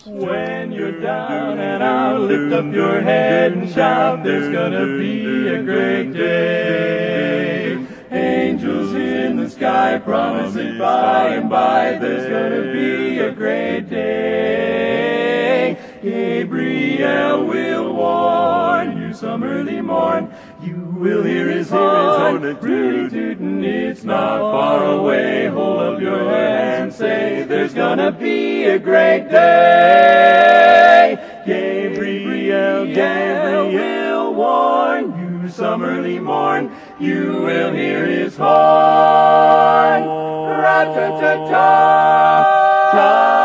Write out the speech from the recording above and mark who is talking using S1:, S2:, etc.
S1: When you're down and out, lift up your head and shout, there's gonna be a great day. Angels in the sky promising by and by, there's gonna be a great day. Gabriel will warn you some early morn, you will hear his horn, tootin', it's not far away. Hold up your hands and say, there's gonna be a great day. Gabriel will warn you some early morn, you will hear his horn. Ra-ta-ta-ta.